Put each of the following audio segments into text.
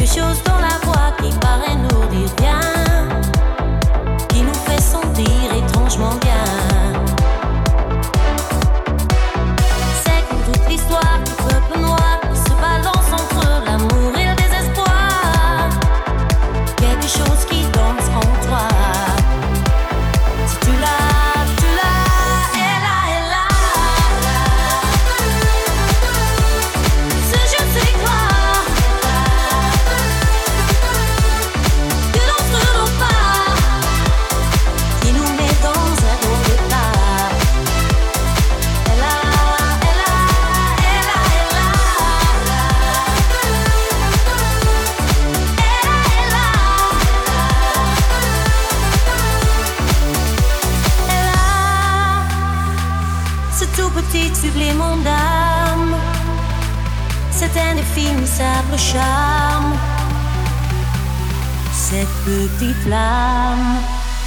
chose dans la voix qui paraît nous dire rien, qui nous fait sentir étrangement bien. C'est comme toute l'histoire du peuple noir qui se balance entre l'amour et le désespoir. Quelque chose qui danse en toi. Si tu l'as, tu l'as, elle a, elle a. Ce je sais quoi que l'entre nos pas, qui nous met dans un bon départ. Elle a, elle a, elle a, elle a. Elle a ce tout petit supplément d'âme, cet indéfinissable charme, cette petite flamme.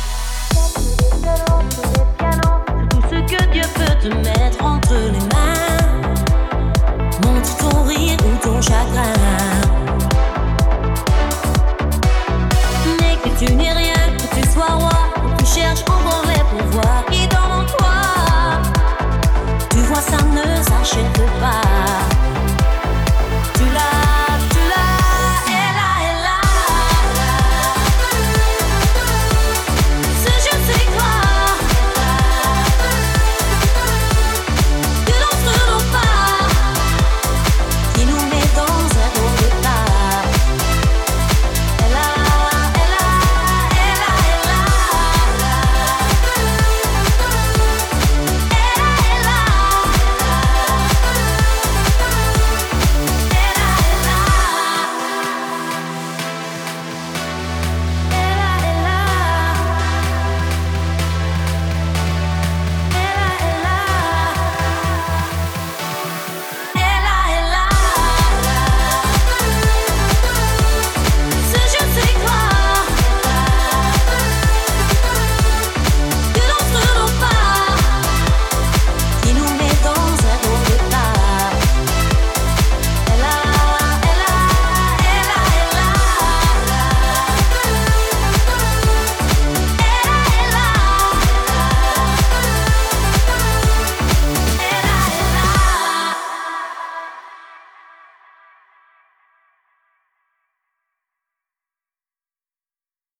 Tout ce que Dieu peut te mettre entre les mains, montre ton rire ou ton chagrin. Mais que tu n'es rien, que tu sois roi, que tu cherches encore les pouvoirs qui dorment en toi. Tu vois, ça ne s'achète pas.